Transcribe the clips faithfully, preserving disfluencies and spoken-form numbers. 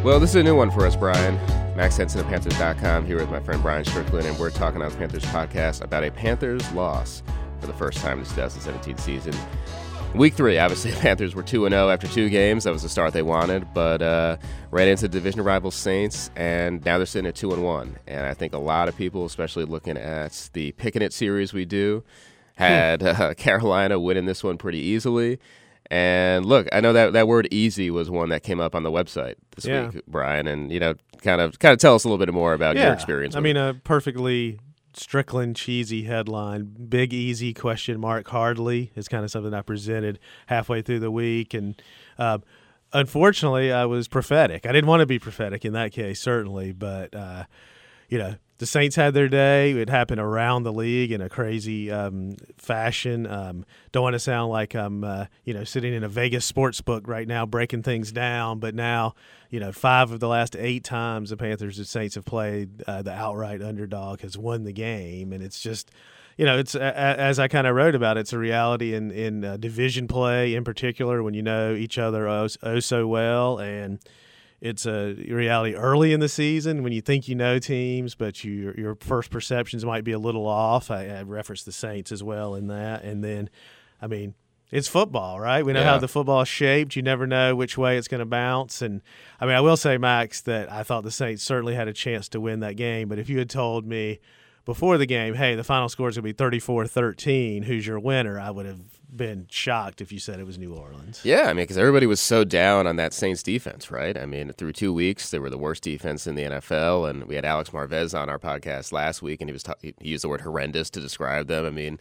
Well, this is a new one for us, Brian. Max Henson of Panthers dot com here with my friend Brian Strickland, and we're talking on the Panthers podcast about a Panthers loss for the first time this twenty seventeen season. Week three, obviously, the Panthers were two and oh after two games. That was the start they wanted, but uh, ran into division rival Saints, and now they're sitting at two and one. And I think a lot of people, especially looking at the Picking It series we do, had uh, Carolina winning this one pretty easily. And look, I know that that word "easy" was one that came up on the website this yeah. week, Brian, and you know, kind of kind of tell us a little bit more about yeah. your experience. I with mean, it. a perfectly Strickland cheesy headline, big easy question mark. Hardly is kind of something I presented halfway through the week, and uh, unfortunately, I was prophetic. I didn't want to be prophetic in that case, certainly, but uh, you know. The Saints had their day. It happened around the league in a crazy um, fashion. Um, don't want to sound like I'm, uh, you know, sitting in a Vegas sports book right now breaking things down. But now, you know, five of the last eight times the Panthers and Saints have played, uh, the outright underdog has won the game, and it's just, you know, it's a, as I kind of wrote about, it's a reality in in uh, division play in particular when you know each other oh, oh so well, and it's a reality early in the season when you think you know teams, but you, your first perceptions might be a little off. I, I referenced the Saints as well in that. And then, I mean, it's football, right? We know yeah. how the football is shaped. You never know which way it's going to bounce. And, I mean, I will say, Max, that I thought the Saints certainly had a chance to win that game. But if you had told me before the game, hey, the final score is going to be thirty-four thirteen, who's your winner, I would have been shocked if you said it was New Orleans. Yeah, I mean, because everybody was so down on that Saints defense, right? I mean, through two weeks, they were the worst defense in the N F L, and we had Alex Marvez on our podcast last week, and he was ta- he used the word horrendous to describe them. I mean,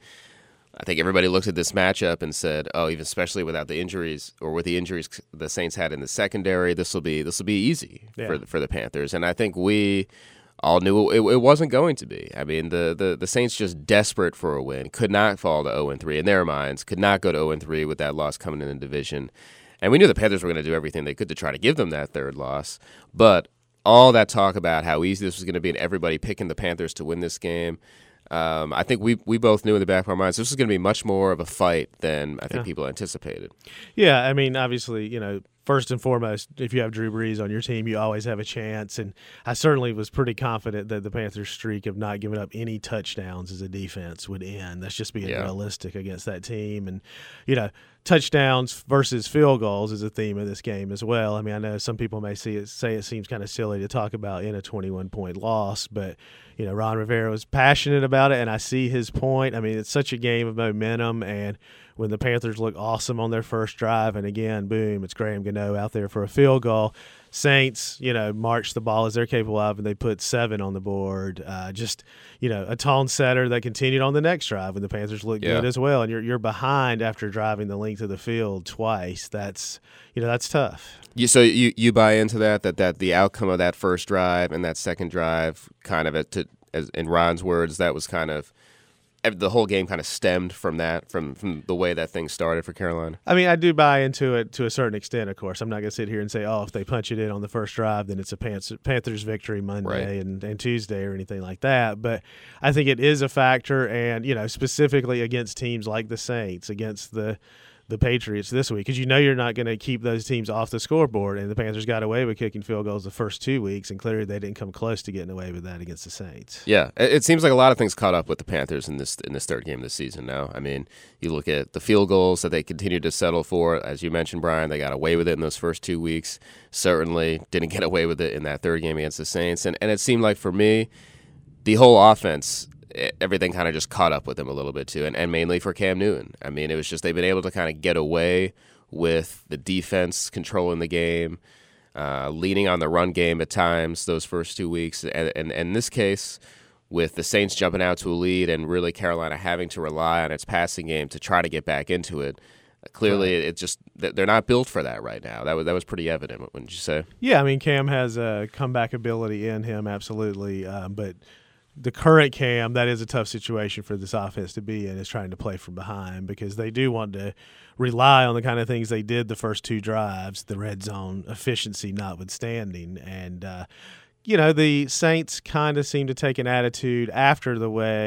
I think everybody looked at this matchup and said, oh, even especially without the injuries or with the injuries the Saints had in the secondary, this will be this will be easy yeah. for the, for the Panthers. And I think we all knew it, it wasn't going to be. I mean, the, the, the Saints just desperate for a win, could not fall to oh and three in their minds, could not go to oh and three with that loss coming in the division. And we knew the Panthers were going to do everything they could to try to give them that third loss. But all that talk about how easy this was going to be and everybody picking the Panthers to win this game, um, I think we we both knew in the back of our minds this was going to be much more of a fight than I think yeah. people anticipated. Yeah, I mean, obviously, you know, first and foremost, if you have Drew Brees on your team, you always have a chance. And I certainly was pretty confident that the Panthers' streak of not giving up any touchdowns as a defense would end. That's just being yeah. realistic against that team. And, you know, touchdowns versus field goals is a theme of this game as well. I mean, I know some people may see it, say it seems kind of silly to talk about in a twenty-one point loss, but, you know, Ron Rivera was passionate about it, and I see his point. I mean, it's such a game of momentum, and when the Panthers look awesome on their first drive, and again, boom, it's Graham Gano out there for a field goal. Saints, you know, march the ball as they're capable of, and they put seven on the board. Uh, just, you know, a tone setter that continued on the next drive when the Panthers looked yeah. good as well. And you're you're behind after driving the length of the field twice. That's, you know, that's tough. You, so you, you buy into that, that that the outcome of that first drive and that second drive, kind of, to, as in Ron's words, that was kind of, the whole game kind of stemmed from that, from, from the way that thing started for Carolina. I mean, I do buy into it to a certain extent, of course. I'm not going to sit here and say, oh, if they punch it in on the first drive, then it's a Panthers victory Monday right. and, and Tuesday or anything like that. But I think it is a factor, and, you know, specifically against teams like the Saints, against the the Patriots this week, because you know you're not going to keep those teams off the scoreboard, and the Panthers got away with kicking field goals the first two weeks, and clearly they didn't come close to getting away with that against the Saints. Yeah, it seems like a lot of things caught up with the Panthers in this in this third game this season now. I mean, you look at the field goals that they continued to settle for. As you mentioned, Brian, they got away with it in those first two weeks. Certainly didn't get away with it in that third game against the Saints. And, and it seemed like, for me, the whole offense, everything kind of just caught up with them a little bit too, and, and mainly for Cam Newton. I mean, it was just they've been able to kind of get away with the defense controlling the game, uh, leaning on the run game at times those first two weeks. And, and, and in this case, with the Saints jumping out to a lead and really Carolina having to rely on its passing game to try to get back into it, clearly right. it just they're not built for that right now. That was, that was pretty evident, wouldn't you say? Yeah, I mean, Cam has a comeback ability in him, absolutely, um, but the current Cam, that is a tough situation for this offense to be in, is trying to play from behind, because they do want to rely on the kind of things they did the first two drives, the red zone efficiency notwithstanding. And, uh, you know, the Saints kind of seem to take an attitude after the way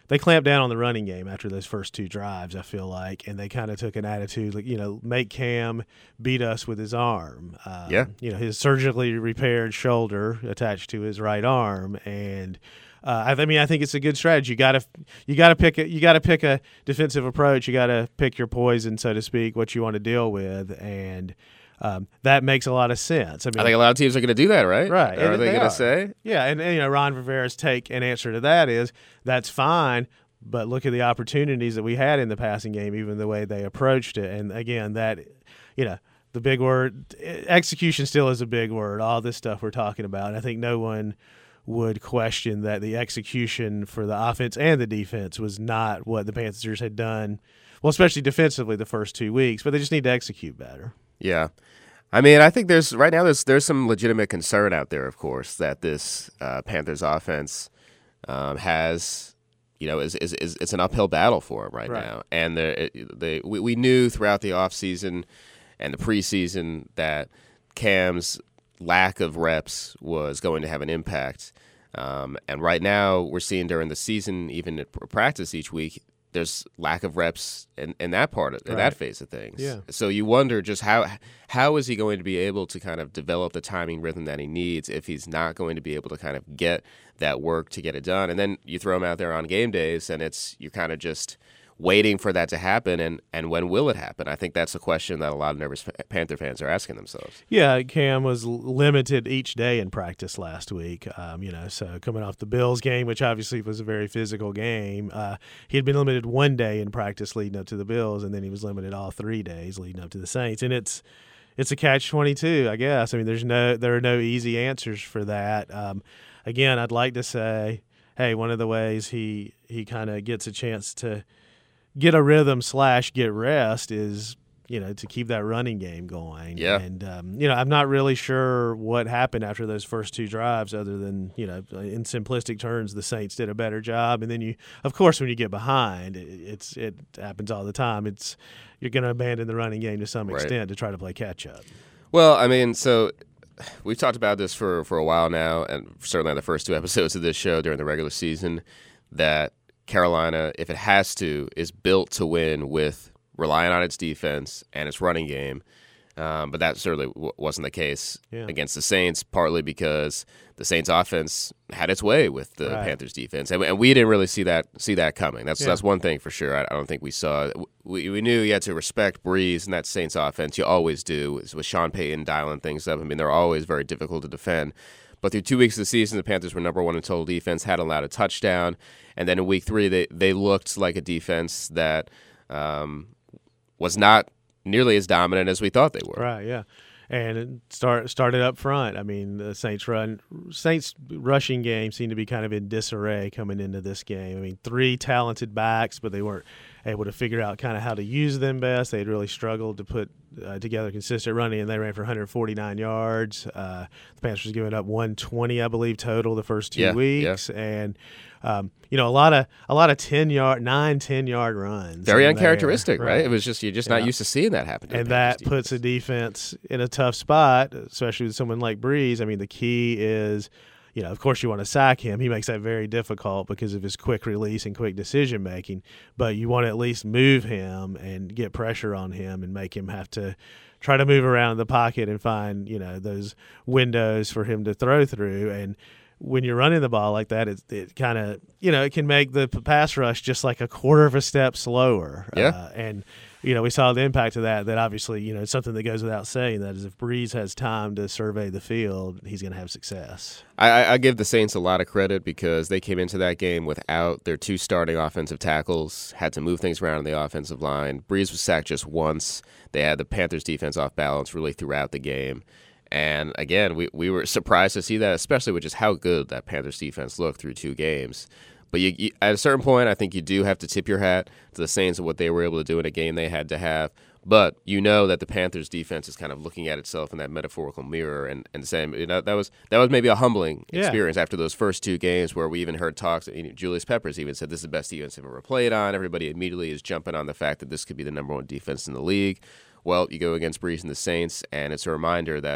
they clamped down on the running game after those first two drives, I feel like, and they kind of took an attitude like, you know, make Cam beat us with his arm. Um, yeah. You know, his surgically repaired shoulder attached to his right arm, and uh, I, I mean, I think it's a good strategy. You got to you got to pick a, you got to pick a defensive approach. You got to pick your poison, so to speak, what you want to deal with, and Um, that makes a lot of sense. I mean, I think a lot of teams are going to do that, right? Right. Are and they, they going are. to say? Yeah, and, and you know, Ron Rivera's take and answer to that is that's fine, but look at the opportunities that we had in the passing game, even the way they approached it. And again, that, you know, the big word, execution still is a big word. All this stuff we're talking about, and I think no one would question that the execution for the offense and the defense was not what the Panthers had done. Well, especially defensively the first two weeks, but they just need to execute better. Yeah. I mean, I think there's right now there's there's some legitimate concern out there, of course, that this uh, Panthers offense um, has, you know, is, is is it's an uphill battle for them right, Right. now. And the they we, we knew throughout the offseason and the preseason that Cam's lack of reps was going to have an impact. Um, and right now we're seeing during the season, even at practice each week, there's lack of reps in, in that part of in Right. that phase of things. Yeah. So you wonder just how how is he going to be able to kind of develop the timing rhythm that he needs if he's not going to be able to kind of get that work to get it done. And then you throw him out there on game days and it's you're kind of just waiting for that to happen, and, and when will it happen? I think that's a question that a lot of nervous Panther fans are asking themselves. Yeah, Cam was limited each day in practice last week. Um, you know, so coming off the Bills game, which obviously was a very physical game, uh, he had been limited one day in practice leading up to the Bills, and then he was limited all three days leading up to the Saints. And it's it's a catch twenty-two, I guess. I mean, there's no there are no easy answers for that. Um, again, I'd like to say, hey, one of the ways he he kind of gets a chance to get a rhythm slash get rest is, you know, to keep that running game going. Yeah. And, um, you know, I'm not really sure what happened after those first two drives other than, you know, in simplistic terms, the Saints did a better job. And then you, of course, when you get behind, it, it's it happens all the time. It's you're going to abandon the running game to some Right. extent to try to play catch up. Well, I mean, so we've talked about this for, for a while now, and certainly on the first two episodes of this show during the regular season, that Carolina, if it has to, is built to win with relying on its defense and its running game. Um, but that certainly w- wasn't the case Yeah. against the Saints, partly because the Saints' offense had its way with the Right. Panthers' defense, and, and we didn't really see that see that coming. That's Yeah. that's one thing for sure. I, I don't think we saw. We we knew you had to respect Breeze and that Saints offense. You always do. With with Sean Payton dialing things up. I mean, they're always very difficult to defend. But through two weeks of the season, the Panthers were number one in total defense, hadn't allowed a touchdown. And then in week three, they, they looked like a defense that um, was not nearly as dominant as we thought they were. Right, yeah. And it start started up front. I mean, the Saints run Saints rushing game seemed to be kind of in disarray coming into this game. I mean, three talented backs, but they weren't able to figure out kind of how to use them best. They had really struggled to put uh, together consistent running, and they ran for one hundred forty-nine yards. Uh, the Panthers giving up one twenty, I believe, total the first two Yeah, weeks, yeah. and um, you know, a lot of a lot of ten yard, nine, ten yard runs. Very in there. uncharacteristic, right? It was just you're just not Yeah. used to seeing that happen. To And the that Panthers puts a defense in a tough spot, especially with someone like Breeze. I mean, the key is, you know, of course you want to sack him. He makes that very difficult because of his quick release and quick decision making. But you want to at least move him and get pressure on him and make him have to try to move around the pocket and find, you know, those windows for him to throw through. And when you're running the ball like that, it, it kind of, you know, it can make the p- pass rush just like a quarter of a step slower. Yeah. Uh, and, you know, we saw the impact of that, that obviously, you know, it's something that goes without saying, that is if Breeze has time to survey the field, he's going to have success. I, I I give the Saints a lot of credit because they came into that game without their two starting offensive tackles, had to move things around in the offensive line. Breeze was sacked just once. They had the Panthers' defense off balance really throughout the game. And again, we, we were surprised to see that, especially with just how good that Panthers defense looked through two games. But you, you, at a certain point, I think you do have to tip your hat to the Saints and what they were able to do in a game they had to have. But you know that the Panthers defense is kind of looking at itself in that metaphorical mirror and, and saying, you know, that was that was maybe a humbling Yeah. experience after those first two games where we even heard talks. You know, Julius Peppers even said this is the best defense they've ever played on. Everybody immediately is jumping on the fact that this could be the number one defense in the league. Well, you go against Breeze and the Saints, and it's a reminder that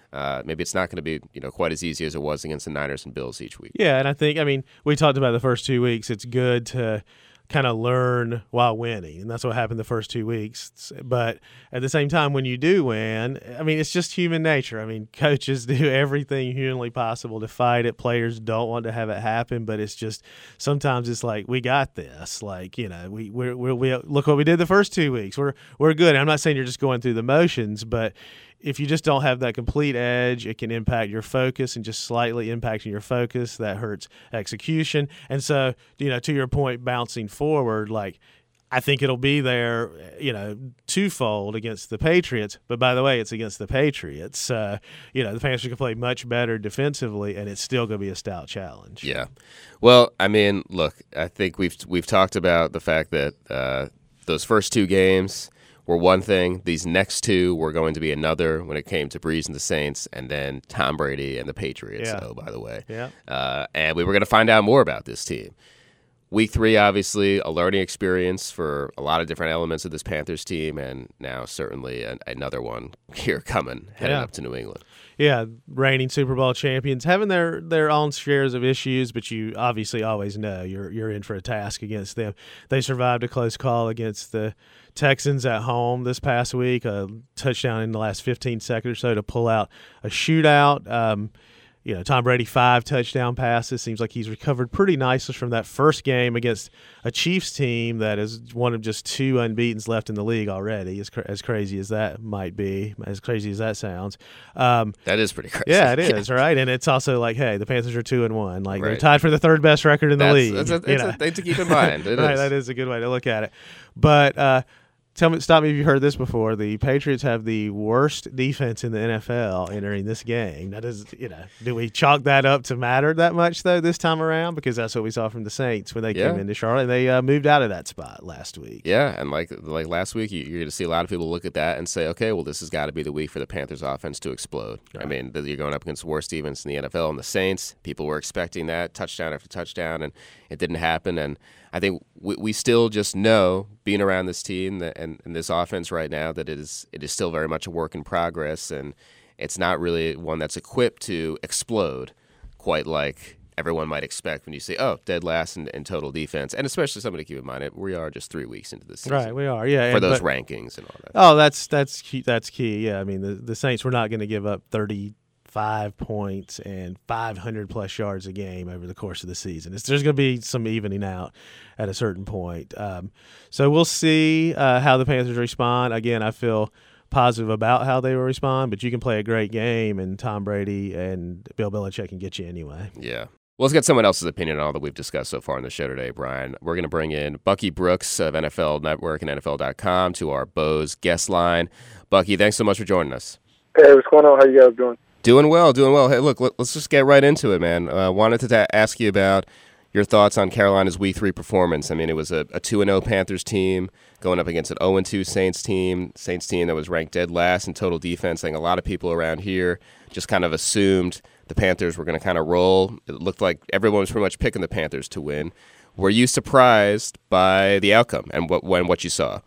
uh, maybe it's not going to be you know quite as easy as it was against the Niners and Bills each week. Yeah, and I think, I mean, we talked about the first two weeks. It's good to kind of learn while winning, and that's what happened the first two weeks. But at the same time, when you do win, I mean, it's just human nature. I mean, coaches do everything humanly possible to fight it. Players don't want to have it happen, but it's just sometimes it's like, we got this. Like, you know, we we we we look what we did the first two weeks. We're we're good. I'm not saying you're just going through the motions, but if you just don't have that complete edge, it can impact your focus, and just slightly impacting your focus, that hurts execution. And so, you know, to your point, bouncing forward, like, I think it'll be there, you know, twofold against the Patriots. But by the way, it's against the Patriots. Uh, you know, the Panthers can play much better defensively, and it's still going to be a stout challenge. Yeah. Well, I mean, look, I think we've we've talked about the fact that uh, those first two games were one thing. These next two were going to be another when it came to Breeze and the Saints, and then Tom Brady and the Patriots, yeah. oh, by the way. Yeah. Uh, and we were going to find out more about this team. Week three, obviously, a learning experience for a lot of different elements of this Panthers team, and now certainly an, another one here coming, heading yeah. up to New England. Yeah, reigning Super Bowl champions, having their, their own shares of issues, but you obviously always know you're you're in for a task against them. They survived a close call against the Texans at home this past week, a touchdown in the last fifteen seconds or so to pull out a shootout. Um, you know, Tom Brady, five touchdown passes. Seems like he's recovered pretty nicely from that first game against a Chiefs team that is one of just two unbeatens left in the league already, as, cra- as crazy as that might be, as crazy as that sounds. Um, that is pretty crazy. Yeah, it is, right? And it's also like, hey, the Panthers are two and one. Like, right. They're tied for the third best record in the that's, league. That's a, it's a thing to keep in mind. It right, is. that is a good way to look at it. But uh, tell me, stop me if you've heard this before. The Patriots have the worst defense in the N F L entering this game. That is, you know, do we chalk that up to matter that much though this time around? Because that's what we saw from the Saints when they yeah. came into Charlotte. And they uh, moved out of that spot last week. Yeah, and like like last week, you, you're going to see a lot of people look at that and say, okay, well, this has got to be the week for the Panthers offense to explode. Right. I mean, you're going up against the worst defense in the N F L and the Saints. People were expecting that touchdown after touchdown, and it didn't happen. And I think we, we still just know, being around this team that, and, and this offense right now, that it is it is still very much a work in progress, and it's not really one that's equipped to explode quite like everyone might expect when you say, oh, dead last in, in total defense. And especially something to keep in mind, it, we are just three weeks into the season. Right, we are, yeah. For and, those but, rankings and all that. Oh, that's that's key, that's key, yeah. I mean, the, the Saints were not going to give up thirty-five points and five hundred plus yards a game over the course of the season. It's, there's going to be some evening out at a certain point. Um, so we'll see uh, how the Panthers respond. Again, I feel positive about how they will respond, but you can play a great game, and Tom Brady and Bill Belichick can get you anyway. Yeah. Well, let's get someone else's opinion on all that we've discussed so far on the show today, Brian. We're going to bring in Bucky Brooks of N F L Network and N F L dot com to our Bose guest line. Bucky, thanks so much for joining us. Hey, what's going on? How you guys doing? Doing well, doing well. Hey, look, let's just get right into it, man. I uh, wanted to ta- ask you about your thoughts on Carolina's Week three performance. I mean, it was a, a two and oh Panthers team going up against an oh and two Saints team, Saints team that was ranked dead last in total defense. I think a lot of people around here just kind of assumed the Panthers were going to kind of roll. It looked like everyone was pretty much picking the Panthers to win. Were you surprised by the outcome and what when what you saw?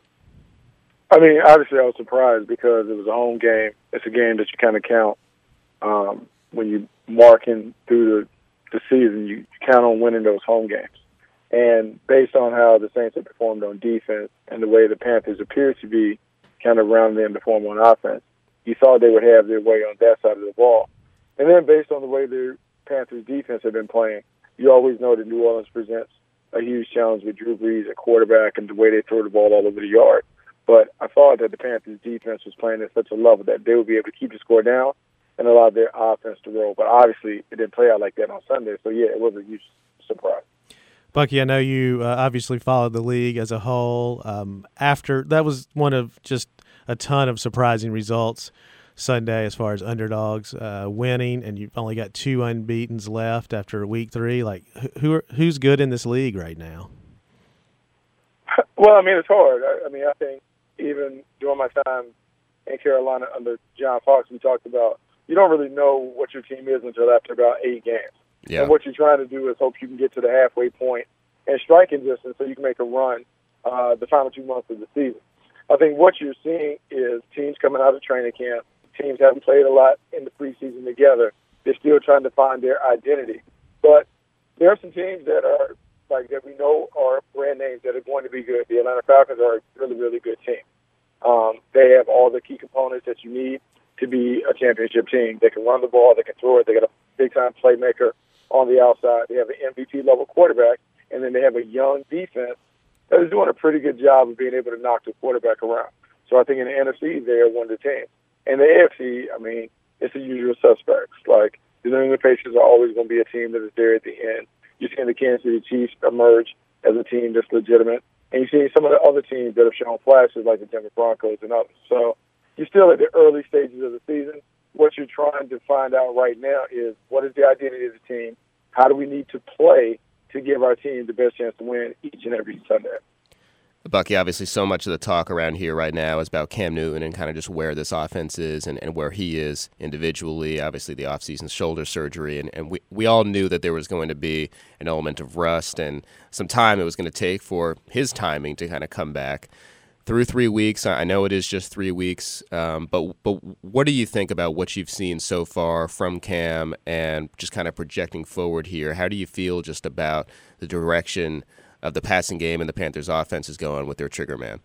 I mean, obviously I was surprised because it was a home game. It's a game that you kind of count um, when you're marking through the, the season. You count on winning those home games. And based on how the Saints have performed on defense and the way the Panthers appear to be kind of rounding them to form on offense, you thought they would have their way on that side of the ball. And then based on the way the Panthers defense have been playing, you always know that New Orleans presents a huge challenge with Drew Brees at quarterback and the way they throw the ball all over the yard. But I thought that the Panthers defense was playing at such a level that they would be able to keep the score down and allow their offense to roll. But obviously it didn't play out like that on Sunday. So, yeah, it was a huge surprise. Bucky, I know you uh, obviously followed the league as a whole. Um, after that was one of just a ton of surprising results Sunday as far as underdogs uh, winning, and you've only got two unbeatens left after week three. Like, who are, who's good in this league right now? Well, I mean, it's hard. I, I mean, I think even during my time in Carolina under John Fox, we talked about you don't really know what your team is until after about eight games. Yeah. And what you're trying to do is hope you can get to the halfway point and striking distance so you can make a run uh, the final two months of the season. I think what you're seeing is teams coming out of training camp, teams haven't played a lot in the preseason together. They're still trying to find their identity. But there are some teams that are, like, that we know are brand names that are going to be good. The Atlanta Falcons are a really, really good team. Um, they have all the key components that you need to be a championship team. They can run the ball. They can throw it. They got a big-time playmaker on the outside. They have an M V P-level quarterback, and then they have a young defense that is doing a pretty good job of being able to knock the quarterback around. So I think in the N F C, they're one of the teams. In the A F C, I mean, it's the usual suspects. Like, the New England Patriots are always going to be a team that is there at the end. You're seeing the Kansas City Chiefs emerge as a team that's legitimate. And you're seeing some of the other teams that have shown flashes, like the Denver Broncos and others. So you're still at the early stages of the season. What you're trying to find out right now is, what is the identity of the team? How do we need to play to give our team the best chance to win each and every Sunday? Bucky, obviously so much of the talk around here right now is about Cam Newton and kind of just where this offense is and, and where he is individually. Obviously the offseason shoulder surgery, and, and we, we all knew that there was going to be an element of rust and some time it was going to take for his timing to kind of come back. Through three weeks, I know it is just three weeks, um, but but what do you think about what you've seen so far from Cam and just kind of projecting forward here? How do you feel just about the direction of the passing game and the Panthers' offense is going with their trigger man?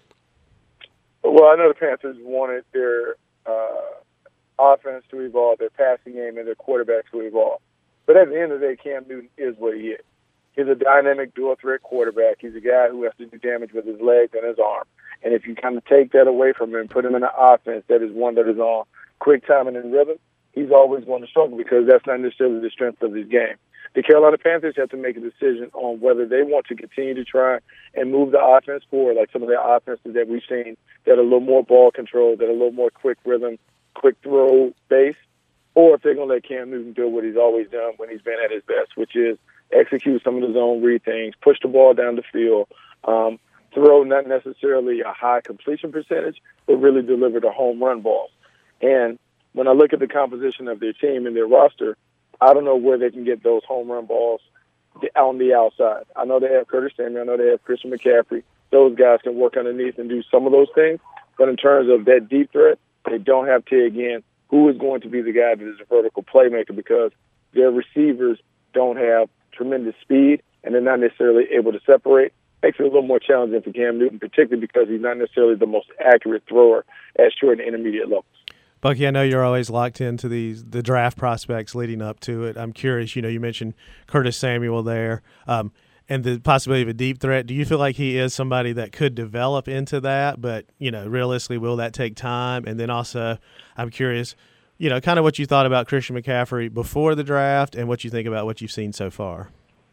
Well, I know the Panthers wanted their uh, offense to evolve, their passing game, and their quarterback to evolve. But at the end of the day, Cam Newton is what he is. He's a dynamic dual-threat quarterback. He's a guy who has to do damage with his legs and his arm. And if you kind of take that away from him and put him in an offense that is one that is on quick timing and rhythm, he's always going to struggle because that's not necessarily the strength of his game. The Carolina Panthers have to make a decision on whether they want to continue to try and move the offense forward, like some of the offenses that we've seen that are a little more ball control, that are a little more quick rhythm, quick throw base, or if they're going to let Cam Newton do what he's always done when he's been at his best, which is execute some of the zone read things, push the ball down the field, um, throw not necessarily a high completion percentage, but really deliver the home run balls. And when I look at the composition of their team and their roster, I don't know where they can get those home run balls on the outside. I know they have Curtis Samuel. I know they have Christian McCaffrey. Those guys can work underneath and do some of those things. But in terms of that deep threat, they don't have Ted again, who is going to be the guy that is a vertical playmaker because their receivers don't have tremendous speed and they're not necessarily able to separate. Makes it a little more challenging for Cam Newton, particularly because he's not necessarily the most accurate thrower at short and intermediate levels. Bucky, I know you're always locked into these the draft prospects leading up to it. I'm curious, you know, you mentioned Curtis Samuel there um, and the possibility of a deep threat. Do you feel like he is somebody that could develop into that? But, you know, realistically, will that take time? And then also, I'm curious, you know, kind of what you thought about Christian McCaffrey before the draft and what you think about what you've seen so far.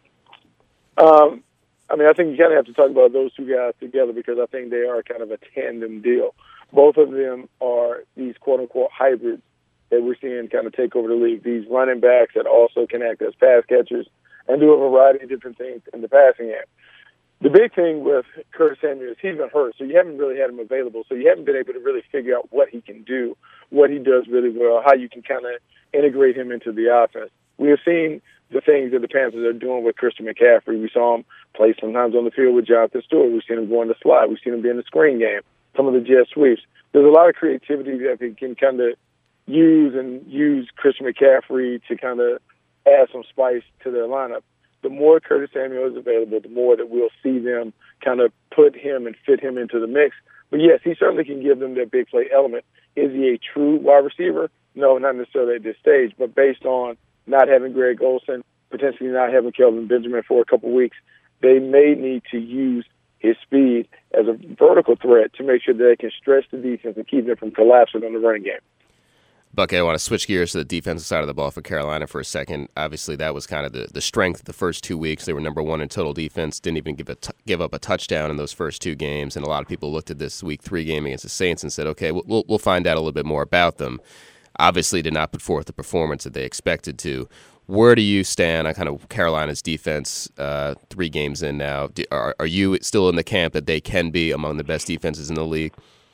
Um, I mean, I think you kind of have to talk about those two guys together because I think they are kind of a tandem deal. Both of them are these quote-unquote hybrids that we're seeing kind of take over the league, these running backs that also can act as pass catchers and do a variety of different things in the passing game. The big thing with Curtis Samuel is he's been hurt, so you haven't really had him available, so you haven't been able to really figure out what he can do, what he does really well, how you can kind of integrate him into the offense. We have seen the things that the Panthers are doing with Christian McCaffrey. We saw him play sometimes on the field with Jonathan Stewart. We've seen him go in the slide. We've seen him be in the screen game, some of the jet sweeps. There's a lot of creativity that they can kind of use and use Christian McCaffrey to kind of add some spice to their lineup. The more Curtis Samuel is available, the more that we'll see them kind of put him and fit him into the mix. But, yes, he certainly can give them that big play element. Is he a true wide receiver? No, not necessarily at this stage. But based on not having Greg Olsen, potentially not having Kelvin Benjamin for a couple weeks, they may need to use his speed as a vertical threat to make sure that they can stretch the defense and keep them from collapsing on the running game. Bucky, I want to switch gears to the defensive side of the ball for Carolina for a second. Obviously, that was kind of the, the strength of the first two weeks. They were number one in total defense, didn't even give a t- give up a touchdown in those first two games. And a lot of people looked at this week three game against the Saints and said, okay, we'll, we'll find out a little bit more about them. Obviously, did not put forth the performance that they expected to. Where do you stand on kind of Carolina's defense uh, three games in now? Do, are, are you still in the camp that they can be among the best defenses in the league?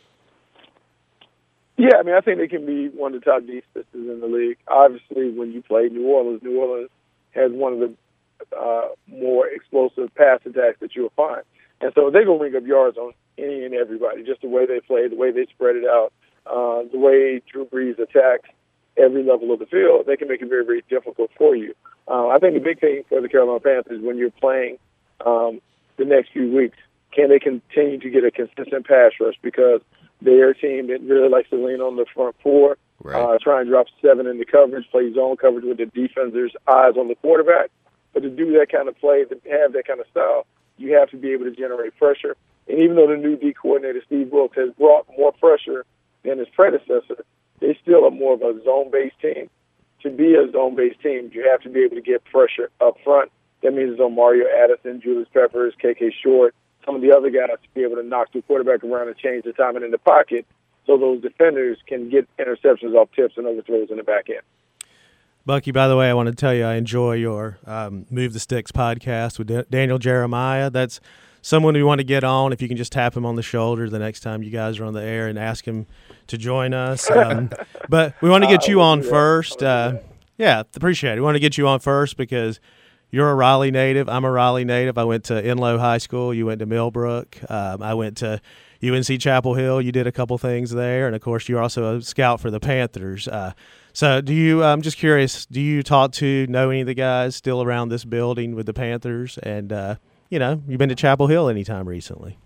Yeah, I mean, I think they can be one of the top defenses in the league. Obviously, when you play New Orleans, New Orleans has one of the uh, more explosive pass attacks that you'll find. And so they're going to ring up yards on any and everybody, just the way they play, the way they spread it out, uh, the way Drew Brees attacks every level of the field, they can make it very, very difficult for you. Uh, I think the big thing for the Carolina Panthers when you're playing um, the next few weeks, can they continue to get a consistent pass rush? Because they're a team that really likes to lean on the front four, right. uh, try and drop seven in the coverage, play zone coverage with the defender's eyes on the quarterback. But to do that kind of play, to have that kind of style, you have to be able to generate pressure. And even though the new D coordinator, Steve Wilks, has brought more pressure than his predecessor, they still are more of a zone-based team. To be a zone-based team, you have to be able to get pressure up front. That means it's on Mario Addison, Julius Peppers, K K Short, some of the other guys to be able to knock the quarterback around and change the timing in the pocket so those defenders can get interceptions off tips and overthrows in the back end. Bucky, by the way, I want to tell you I enjoy your um, Move the Sticks podcast with D- Daniel Jeremiah. That's someone we want to get on. If you can just tap him on the shoulder the next time you guys are on the air and ask him to join us. Um, but we want to get you on first. Uh, yeah, appreciate it. We want to get you on first because you're a Raleigh native. I'm a Raleigh native. I went to Enloe High School. You went to Millbrook. Um, I went to U N C Chapel Hill. You did a couple things there. And, of course, you're also a scout for the Panthers. Uh, so do you – I'm just curious, do you talk to, know any of the guys still around this building with the Panthers? And, uh, you know, you've been to Chapel Hill anytime recently?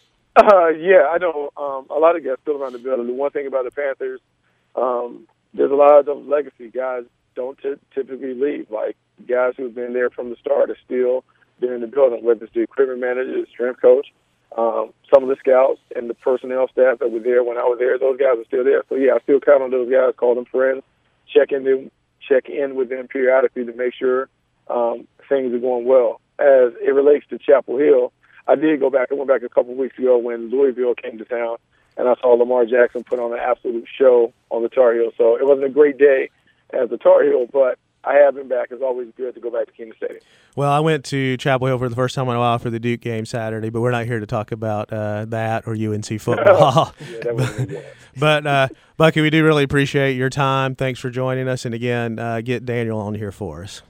Uh, yeah, I know um, a lot of guys still around the building. The one thing about the Panthers, um, there's a lot of those legacy guys don't t- typically leave. Like guys who've been there from the start are still there in the building, whether it's the equipment manager, the strength coach, um, some of the scouts and the personnel staff that were there when I was there. Those guys are still there. So, yeah, I still count on those guys, call them friends, check in, them, check in with them periodically to make sure um, things are going well. As it relates to Chapel Hill, I did go back. I went back a couple of weeks ago when Louisville came to town, and I saw Lamar Jackson put on an absolute show on the Tar Heel. So it wasn't a great day as a Tar Heel, but I have been back. It's always good to go back to Kingman Stadium. Well, I went to Chapel Hill for the first time in a while for the Duke game Saturday, but we're not here to talk about uh, that or U N C football. yeah, that wasn't good. But, uh, Bucky, we do really appreciate your time. Thanks for joining us. And, again, uh, get Daniel on here for us.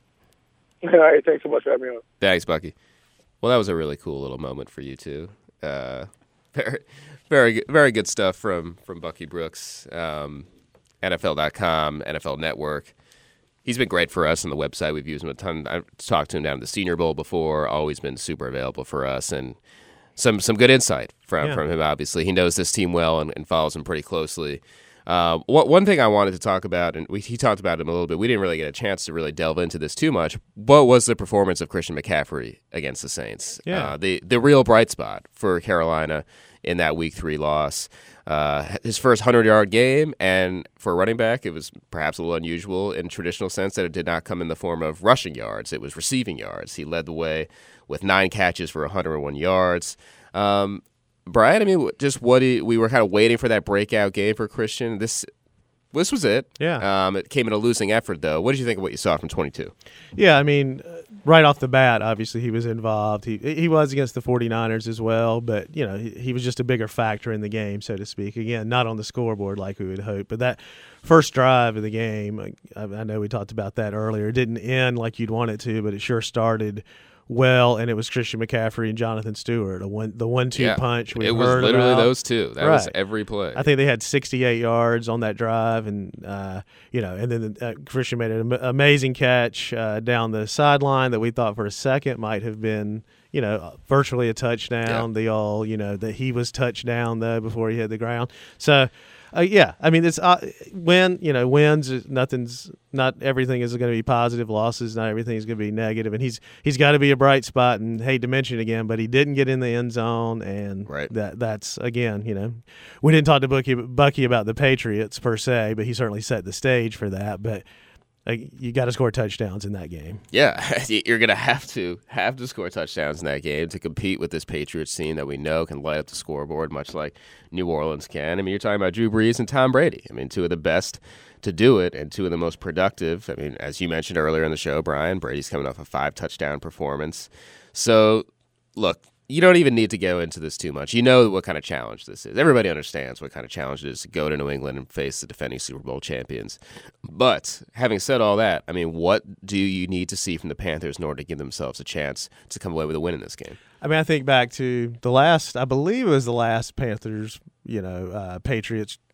All right, thanks so much for having me on. Thanks, Bucky. Well, that was a really cool little moment for you too. Uh, very, very, good, very good stuff from from Bucky Brooks, um, N F L dot com, N F L Network. He's been great for us on the website. We've used him a ton. I've talked to him down at the Senior Bowl before. Always been super available for us, and some some good insight from yeah. from him. Obviously, he knows this team well and, and follows them pretty closely. Uh, what, one thing I wanted to talk about, and we, he talked about him a little bit, we didn't really get a chance to really delve into this too much, what was the performance of Christian McCaffrey against the Saints? Yeah. Uh, the, the real bright spot for Carolina in that week three loss. Uh, his first hundred-yard game, and for a running back, it was perhaps a little unusual in traditional sense that it did not come in the form of rushing yards. It was receiving yards. He led the way with nine catches for one hundred one yards. Um Brian, I mean, just what he, we were kind of waiting for that breakout game for Christian. This this was it. Yeah. Um, it came in a losing effort, though. What did you think of what you saw from twenty-two? Yeah, I mean, right off the bat, obviously he was involved. He he was against the 49ers as well, but, you know, he, he was just a bigger factor in the game, so to speak. Again, not on the scoreboard like we would hope, but that first drive of the game, I, I know we talked about that earlier. It didn't end like you'd want it to, but it sure started well, and it was Christian McCaffrey and Jonathan Stewart, a one, the one-two yeah. punch we It was heard literally about. those two. That right. was every play. I think they had sixty-eight yards on that drive, and uh, you know, and then uh, Christian made an am- amazing catch uh, down the sideline that we thought for a second might have been, you know, virtually a touchdown. Yeah. The all, you know, that he was touchdown though before he hit the ground. So. Uh, yeah, I mean, it's uh, win. You know, wins. Nothing's not everything is going to be positive. Losses, not everything is going to be negative. And he's he's got to be a bright spot. And hate to mention it again, but he didn't get in the end zone, and right. that that's again, you know, we didn't talk to Bucky, Bucky about the Patriots per se, but he certainly set the stage for that. But uh, you got to score touchdowns in that game. Yeah, you're going to have to have to score touchdowns in that game to compete with this Patriots team that we know can light up the scoreboard, much like New Orleans can. I mean, you're talking about Drew Brees and Tom Brady. I mean, two of the best to do it and two of the most productive. I mean, as you mentioned earlier in the show, Brian, Brady's coming off a five-touchdown performance. So, look, you don't even need to go into this too much. You know what kind of challenge this is. Everybody understands what kind of challenge it is to go to New England and face the defending Super Bowl champions. But having said all that, I mean, what do you need to see from the Panthers in order to give themselves a chance to come away with a win in this game? I mean, I think back to the last, I believe it was the last Panthers, you know, uh, Patriots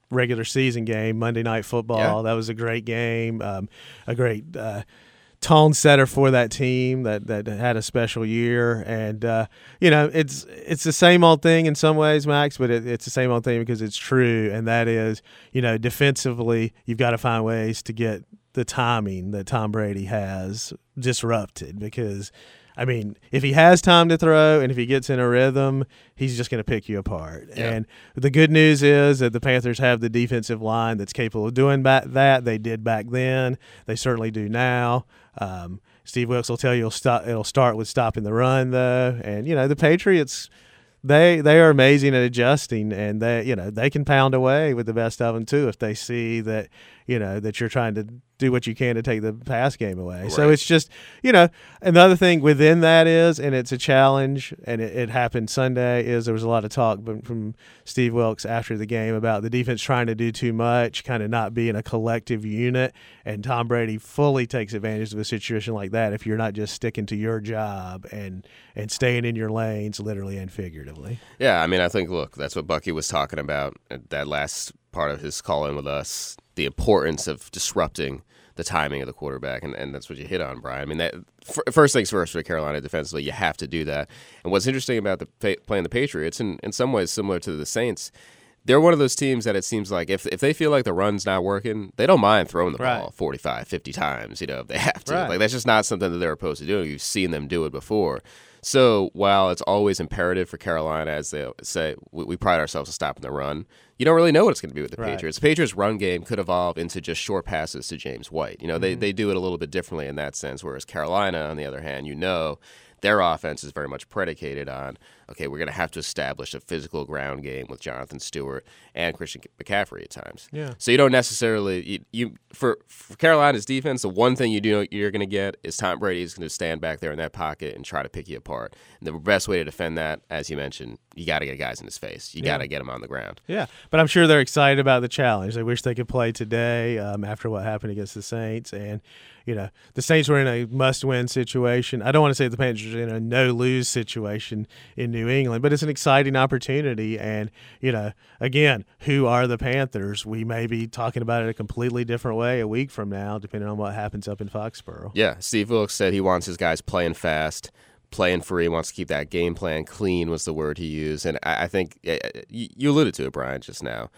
regular season game, Monday Night Football. Yeah. That was a great game, um, a great uh, tone setter for that team that, that had a special year. And, uh, you know, it's it's the same old thing in some ways, Max, but it, it's the same old thing because it's true, and that is, you know, defensively you've got to find ways to get the timing that Tom Brady has disrupted because – I mean, if he has time to throw and if he gets in a rhythm, he's just going to pick you apart. Yeah. And the good news is that the Panthers have the defensive line that's capable of doing that. They did back then. They certainly do now. Um, Steve Wilks will tell you it'll, stop, it'll start with stopping the run, though. And, you know, the Patriots – They they are amazing at adjusting, and they you know they can pound away with the best of them too if they see that you know that you're trying to do what you can to take the pass game away. Right. So it's just you know another thing within that is, and it's a challenge, and it, it happened Sunday. Is there was a lot of talk from Steve Wilks after the game about the defense trying to do too much, kind of not being a collective unit, and Tom Brady fully takes advantage of a situation like that if you're not just sticking to your job and and staying in your lanes, literally and figuratively. Yeah, I mean, I think, look, that's what Bucky was talking about at that last part of his call-in with us, the importance of disrupting the timing of the quarterback, and, and that's what you hit on, Brian. I mean, that f- first things first for Carolina defensively, you have to do that. And what's interesting about the playing the Patriots, and in some ways similar to the Saints, they're one of those teams that it seems like if if they feel like the run's not working, they don't mind throwing the right. ball forty-five, fifty times, you know, if they have to. Right. Like, that's just not something that they're opposed to doing. You've seen them do it before. So while it's always imperative for Carolina, as they say, we, we pride ourselves on stopping the run, you don't really know what it's going to be with the right. Patriots. The Patriots' run game could evolve into just short passes to James White. You know, they, mm-hmm. they do it a little bit differently in that sense, whereas Carolina, on the other hand, you know, their offense is very much predicated on, okay, we're going to have to establish a physical ground game with Jonathan Stewart and Christian McCaffrey at times. Yeah. So you don't necessarily you, you for, for Carolina's defense, the one thing you do know you're going to get is Tom Brady is going to stand back there in that pocket and try to pick you apart. And the best way to defend that, as you mentioned, you got to get guys in his face. You yeah. got to get him on the ground. Yeah, but I'm sure they're excited about the challenge. They wish they could play today um, after what happened against the Saints. And, you know, the Saints were in a must-win situation. I don't want to say the Panthers are in a no-lose situation in New England, but it's an exciting opportunity. And, you know, again, who are the Panthers? We may be talking about it a completely different way a week from now, depending on what happens up in Foxborough. Yeah, Steve Wilks said he wants his guys playing fast, playing free, wants to keep that game plan clean was the word he used. And I, I think uh, you alluded to it, Brian, just now.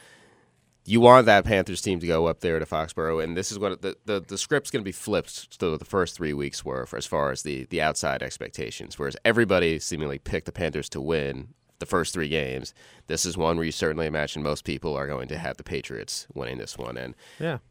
You want that Panthers team to go up there to Foxborough, and this is what the the, the script's going to be flipped to the first three weeks were for as far as the, the outside expectations. Whereas everybody seemingly picked the Panthers to win the first three games, this is one where you certainly imagine most people are going to have the Patriots winning this one. And yeah.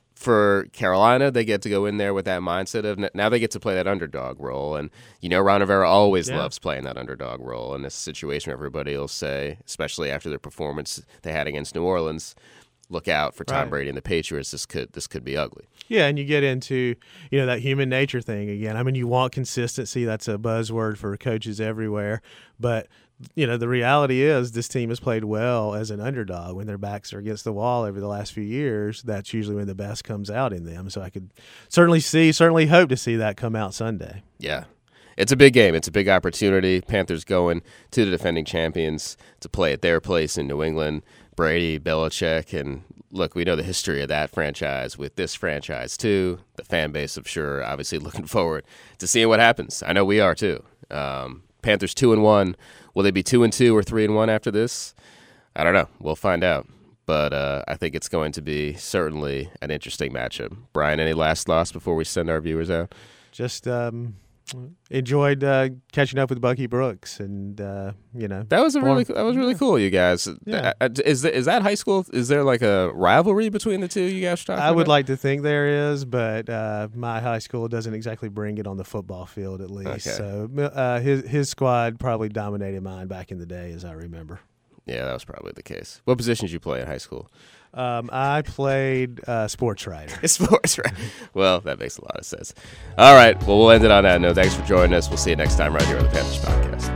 for Carolina, they get to go in there with that mindset of now they get to play that underdog role. And, you know, Ron Rivera always yeah. loves playing that underdog role. In this situation, everybody will say, especially after their performance they had against New Orleans, look out for Tom right. Brady and the Patriots. This could this could be ugly. Yeah, and you get into, you know, that human nature thing again. I mean, you want consistency. That's a buzzword for coaches everywhere. But, you know, the reality is this team has played well as an underdog. When their backs are against the wall over the last few years, that's usually when the best comes out in them. So I could certainly see, certainly hope to see that come out Sunday. Yeah. It's a big game. It's a big opportunity. Panthers going to the defending champions to play at their place in New England. Brady, Belichick, and look, we know the history of that franchise with this franchise too. The fan base, I'm sure, obviously looking forward to seeing what happens. I know we are too. Um, Panthers two and one. Will they be two and two or three and one after this? I don't know. We'll find out. But uh, I think it's going to be certainly an interesting matchup. Brian, any last thoughts before we send our viewers out? Just um, enjoyed uh, catching up with Bucky Brooks, and uh, you know that was a really form, that was really yeah. cool. You guys, yeah. is is that high school? Is there like a rivalry between the two? You guys talking I would about? like to think there is, but uh, my high school doesn't exactly bring it on the football field, at least. Okay. So uh, his his squad probably dominated mine back in the day, as I remember. Yeah, that was probably the case. What positions did you play in high school? Um, I played uh, sports writer. Sports, right? Well, that makes a lot of sense. All right. Well, we'll end it on that note. Thanks for joining us. We'll see you next time right here on the Panthers Podcast.